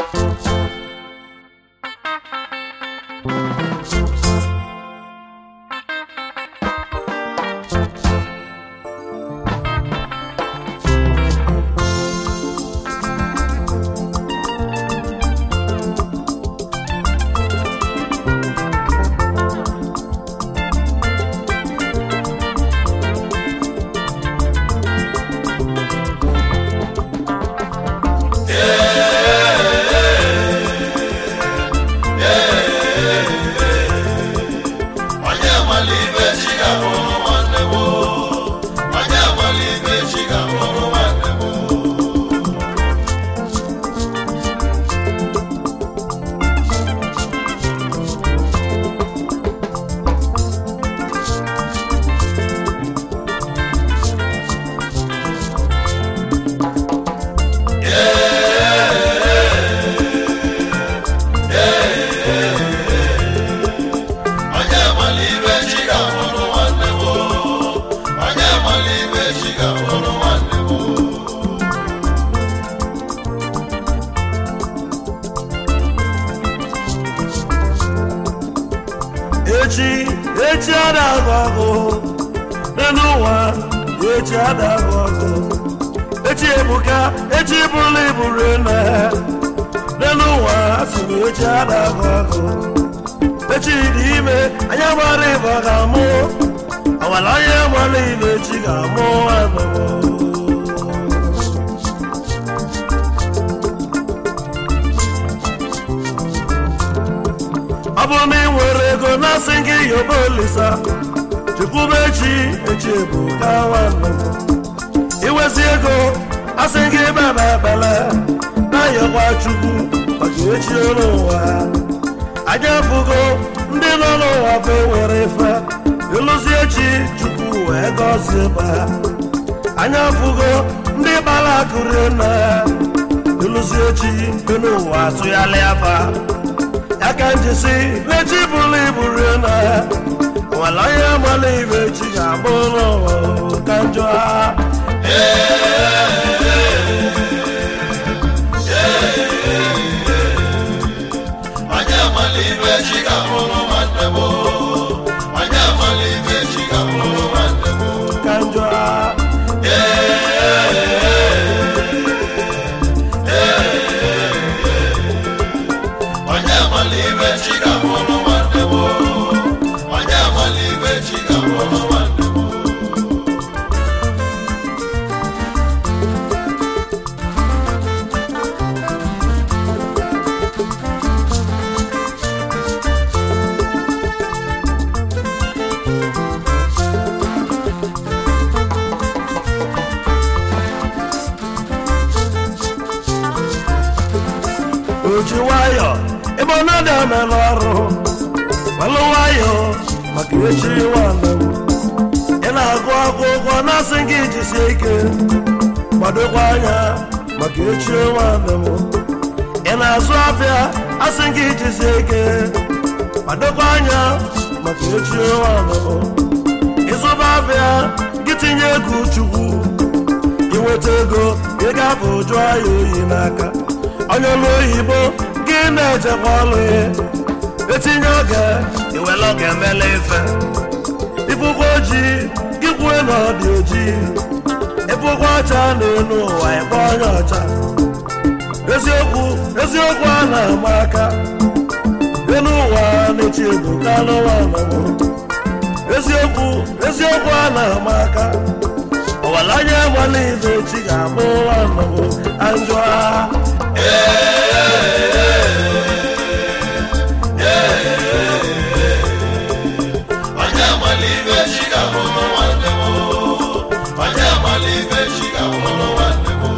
echi adago n'ụwa echi adago echi ebuka echi bụrụ iburu na n'ụwa asị m echi adago echi dị ime anya gbara ịba ga-amụ awala anya gbara ile echi ga-amụ anụmụ abụ na ị nwere ego na-asị gị yoba olisa chekwube echi bụ ka nwanne m iwezi ego asị gị baba ekpele na-ayọkwa chukwu maka echi n'ụwa anya fụgo ndị nọ n'ụwa fe nwere ife ịlụzi echi chukwu wee gọzie ba anya fụgo ndị gbara akụrie na ịlụzi echi n'ụwa atụghalị afa aka njisi n'echi bụrụ iburu na nwala ya mala ibe chi ga-abụ n'ụwa ka njọ ha anya mala ibe chi ga-abụ nwanne m anya mala ibe chi ga-abụ nwanne m ka njọ ha oji nwayọ ebe ọ na-ada emela ọrụ welụ nwayọ maka echi nwanne m ị na-agụ akwụkwọ na-asị gị jisie ike gbadokwa anya maka echi nwanne m ị na-azụ afịa asị gị jisie ike gbadokwa anya maka echi nwanne m ịzụba afịa gị tinye ego chukwu inweta ego ị ga-abụ ụjụ ahịa oyi n'aka onye ọrụ oyibo gị na-ejekwa ọrụ ya etinye oge iwere oge emela ife ịbụkwa ojii gị kwue na ọ dị ojii ịbụkwa ọcha n'elu ụwa ịkpọ onye ọcha eziokwu a na-ama aka elu ụwa na-echi ego kalụ nwanne m eziokwu a na-ama aka ọwala anya gbala ibe chi ga-abụ nwanne m anjụ ha anya mala ibe chi ga-abụ nwanne m anya mala ibe chi ga-abụ nwanne m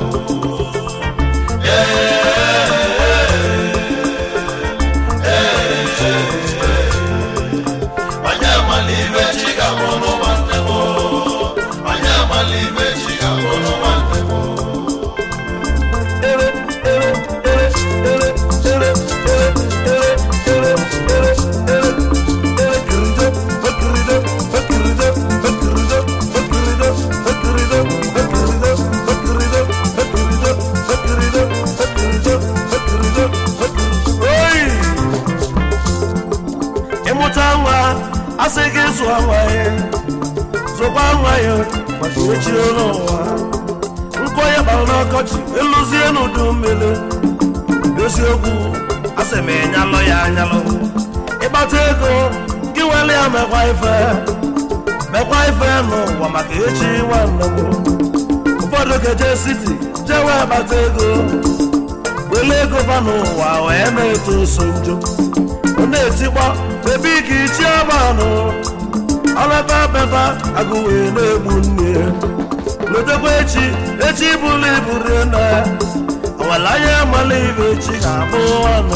anya mala ibe chi ga-abụ nwanne m anya mala ibe chi ga-abụ nwanne m echi n'ụwa nkwa ya bara n'ọkọchị eluzie n'udu mmiri eziokwu asị m ịnyalụ ya anyalụ ịgbata ego gị were ya mekwa ife n'ụwa maka echi nwanne m ụfọdụ keje siti jewe gbata ego wele ego ba n'ụwa wee na-eto so njọ ọ na-etikwa ebe ike ichi agbanụ ọlata beba agụ wee na-egbu nne lotekwa echi bụrụ ibu rie na ọwala anya amala ibe echi ga-abụ ọnụ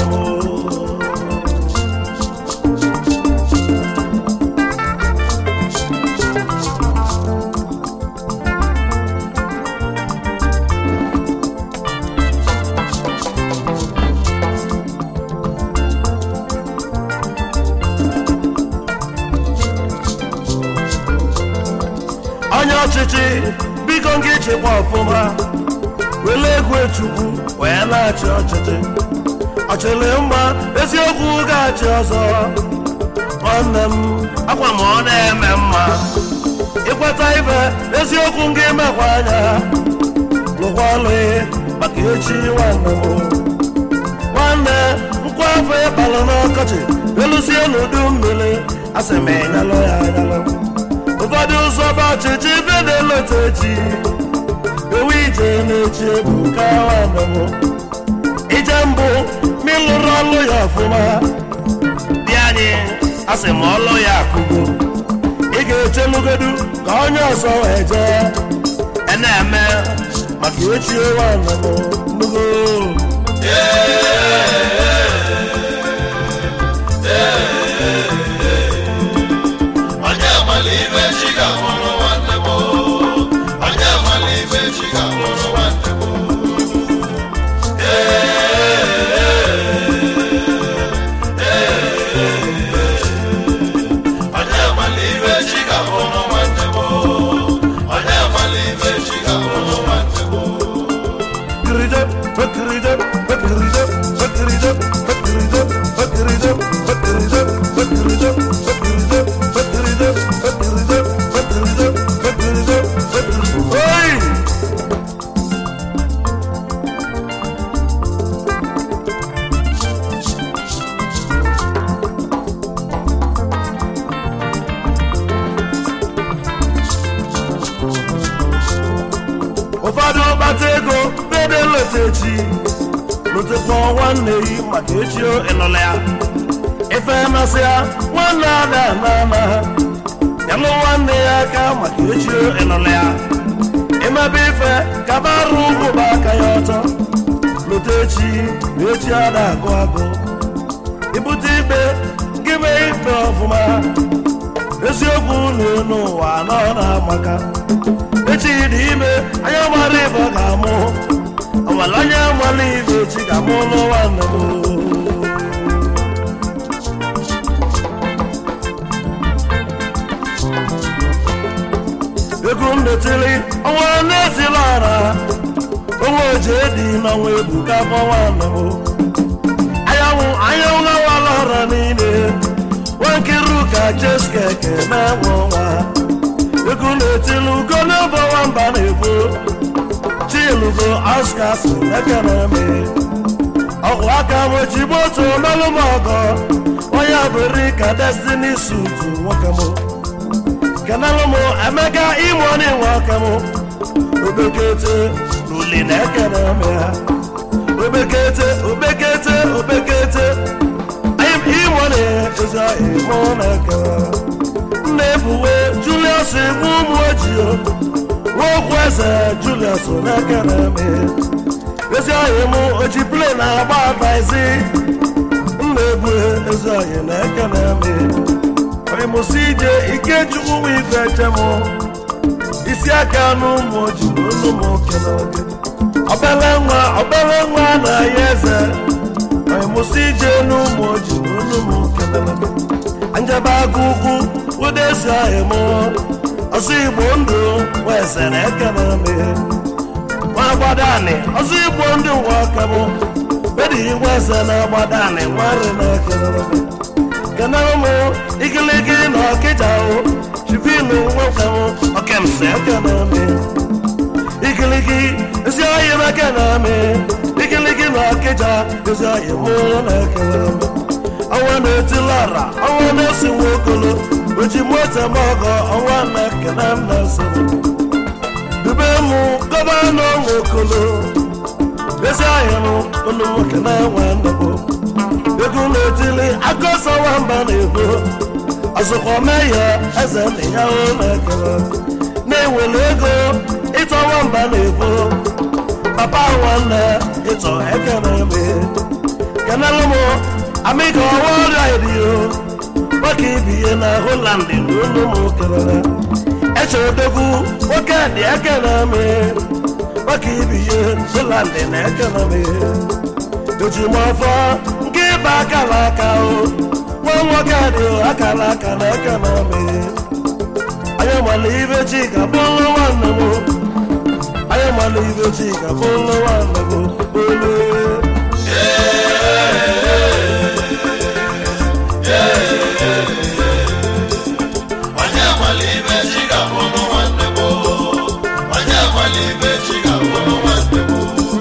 ọchịchị biko gị chịkwa ọfụma wele egwu Chukwu wee na-achị ọchịchị ọchịrị mma eziokwu ga-achị ọzọ nwanne m akwa ma ọ na-eme mma ịkweta ibe eziokwu gị mekwa anya lụkwa ọlụ maka echi nwanne nkwa afọ ịkpalụ n'ọkọchị eluzie n'udu mmiri asị m ịnyalụ ya anyalụ ụfọdụ ụzọ bụ ọchịchị ibe na-elota echi ewu ije na-echi ebu ka nwanne m ije mbụ ma ịlụrụ ọlụ ya ọfụma dị anyị asị m ọlụ ya akụgo ị ga-echelugodu ka onye ọzọ wee jee na-eme maka echi nwanne m nnugo ụfọdụ gbata ego bede lota echi lotekwa nwanne yi maka echi ịnụla ya ife masị ya nwanne ada n'ama yalụ nwanne ya aka maka echi ịnụla ya imebe ife kabarụ ụgwụba aka ya ọtọ lota echi na echi ada agụ ibute ikpe gị mee ikpe ọfụma eziokwu n'elu ụwa nọ na-amaka echi dị ime anya mara ibe ọ ga-amụ ọwala anya mara ibe echi ga-amụ n'ụwa nne m ego m netili ọnwa na-ezila ara onwe oje dị n'ọnwa ebuka bụ nwanne m anyanwụ awala ọra niile nwankiri ka jeskeke na-enwe ọnwa ego na-etili ugo n'ebe nwamba na-ebu chilugo askas ekeneme ọgwụ aka m ojigbo otu melụ m ọgọ onye bụri ka destiny suit nwoke m kenelụ m emeka imoni nwoke m obekete n'uli na ekeneme ha obekete imoni eze imo na ekene nna-ebuwe Julius bụ ụmụ ojii nwokwu eze Julius na-ekeneme ezi ọhịa m oji plen agba ataizi nna-ebue ezi ọhịa na-ekeneme ọrịmụsị ije Ikechukwu nwa igwe echem isi aka n'ụmụ ojii n'ụlọ m okenege obere nwa na ya eze ọrịmụsị ije n'ụmụ ojii n'ụlọ m okenege anjebe agụ ugwu udesi ahịa m ọzọ Igbo ndụ weze na ekeneme nwa agbadani ọzọ Igbo ndị nwa aka m bedi weze na agbadani nwari na ekeneme kenere m igiligi na ọkịja chivino welcome okem se kaname ikiliki esia na kaname ikiliki na keja esia mo na kaname awana tilara awana siwokolo oji mota mago awana kaname so dubemu gobano ngokolo esia no ono kaname wandabo Egule tili akosa wamba nebo Asokomeya ezene ya onekele Newelego ito wamba nebo Papa wane ito ekeneme Kenelomo amigo award radio Wakibiye na Hollandi nunumu kelele Echo dogu wakadi ekeneme Wakibiye Hollandi na ekeneme Ojimofa Bakalaka o one wakado akalaka na kaname ayamalive chika bolo wanamo ayamalive chika bolo wanamo bolo ayamalive chika bolo wanamo ayamalive chika bolo wanamo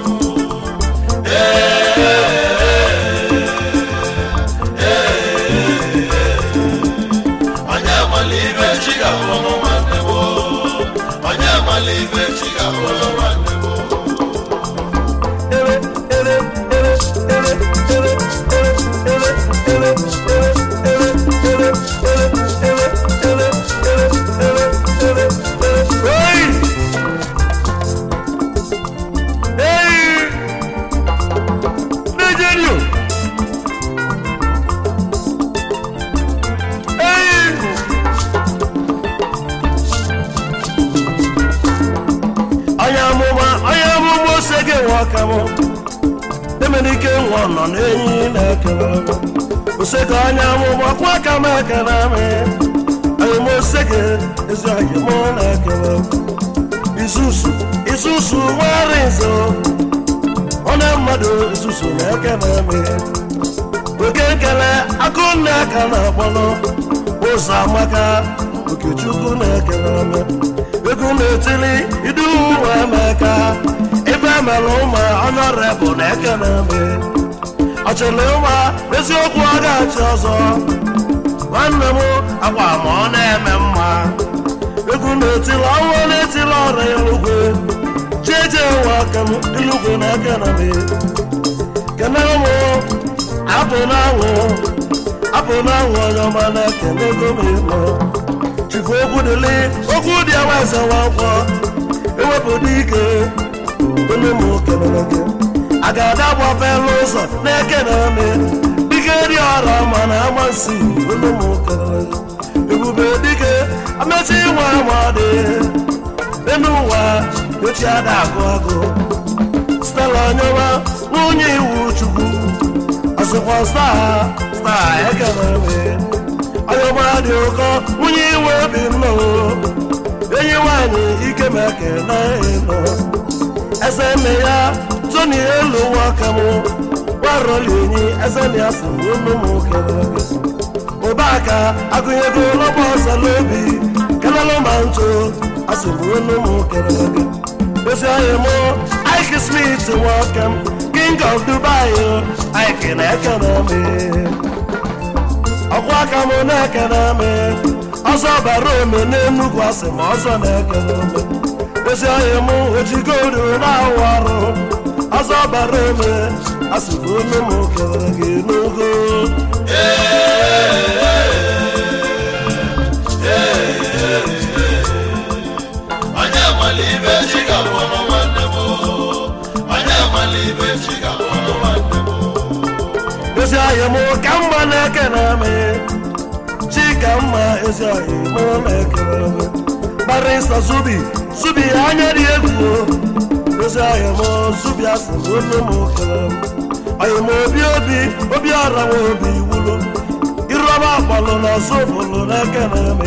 Emenike nwono n'enyi na-ekele Oseke anya mụmụ kwa kama ekele me Ayemo oseke ezi ayemo na-ekele Isusu nwere nzo One mmadụ isusu na-ekele me Oke nkele akụnne aka na-akpọnọ Ụzọ amaka Okechukwu na-ekele me Ego na-etili idu ụwa emeka Meloma honorable economy Acheloma eziokwu agachi ọzọ nwanne m agwa ma ọ na-eme mma egwu na-etila ọnwa na-etila ọrụ elugwe jeje nwa aka m elugwe na economy kenere m apụ n'anwụ onye ọma na-ekene ego m ịnọ chikwu okwu dị eweze nwakwọ ewepụta ike Onye mụ kelere gị agada gbapelu ụzọ na-ekeneme dike dị ọrụ mana amasị onye mụ kelere gị ebube dike amechi nwa amadị enu ụwa echi ada agụ Stella onyewa nwunye iwu chukwu asịkwa staa ekeneme onyewa dị ụkọ nwunye iwu obi nnọọ enyi nwanyị ike meke na ịnọ Ezeme ya Tony elu wakamu Warolinyi ezeni asimu numu kelebe Obaka agunyego lobo salobi Kanalo mancho asimu numu kelebe Esi ayemo Ike Smith welcome King of Dubai Ike na ekaname Okwakamu na ekaname Ozo barome n'Enugu asimu ozo na ekaname Esi ayemo ojigoro na-awarụ Ọzọ bara eme asịbụ onye m kelere gị n'ogo Onye amalibe chiga bụrụ nwanne m Onye amalibe chiga bụrụ nwanne m Esi ayemo ka mma na-ekene me Chika mma esi ayemo na-ekene me Barista Zubi anya dị egwu Ezi ayemo Zubi asị onye m kelere ayemo obi ọra nwe obi wulu Irọba akpọlụ na sofulu na-ekene me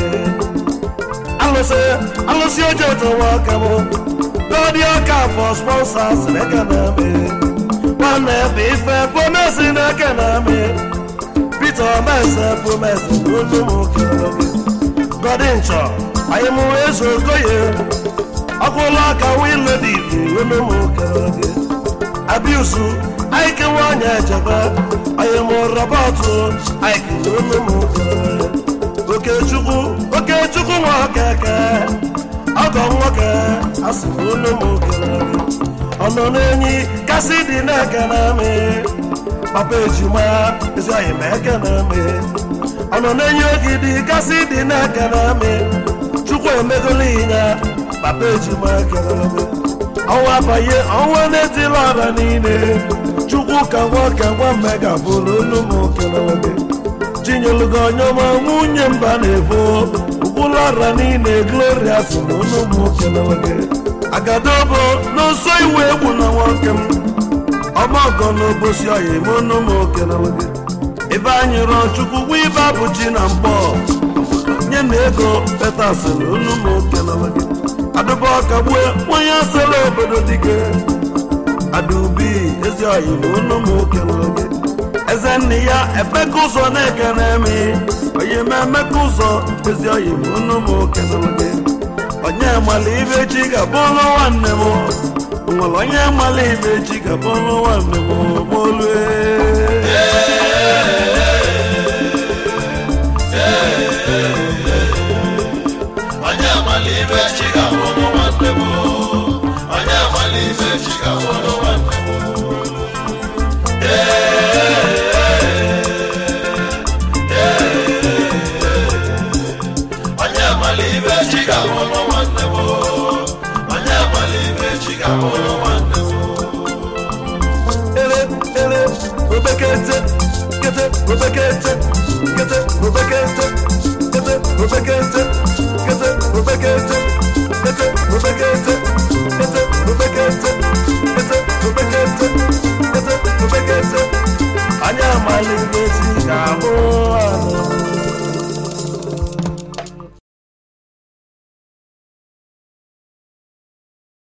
Alụsị oje etewa aka m Godi ọka for sponsors na-ekene me Nwanne ebe ife pomesi na-ekene me Peter Omese pomesi onye m kelere Godincho anyị mụ eze Okoye ọkwụla aka wile dị ibu onụmụ kelege abiusu anyị kewa anya ejebe anyị mụ Robert anyị kewa onụmụ kelege Okechukwu nwa keke ọgọ nwoke asị onụmụ kelege ọnọ n'enyi kasị dị n'eke na amị papa ejima ezi anyị ma eke na amị ọnọ n'enyi ogidi kasị dị n'eke na amị Chukwu emegolinya papa ejima kelebe ọnwa banye ọnwa n'etila ọra niile Chukwu ka nwoke nwa mmega bụrụ onụmụ kelebe Chinyelugo Onyoma nwunye mba na-evo ụkwụla ọra niile Gloria sị na onụmụ kelebe agadobo n'ụsọ iwu egwu na nwoke m ọmọgọ n'obosi ọya ime onụmụ kelebe ebe anyị rụọ Chukwu gwa ibe abụchi na mgbọ nye na ego petasị na onụmụ kelebe adụba ọkagbue onye asịla obodo dike Adubi ezi ọya ime onụmụ kelebe eze nne ya Emeka Ụzọ na-ekene eme onye ma Emeka Ụzọ ezi ọya ime onụmụ kelebe onye mala ibe chi ga-abụrụ nwanne m nwere onye mala ibe chi ga-abụrụ nwanne m molue onye mala ibe chi ga-abụrụ nwanne m onye mala ibe chi ga-abụrụ nwanne m onye mala ibe chi ga-abụrụ nwanne m onye mala ibe chi ga-abụrụ nwanne m obekete kete obekete kete obekete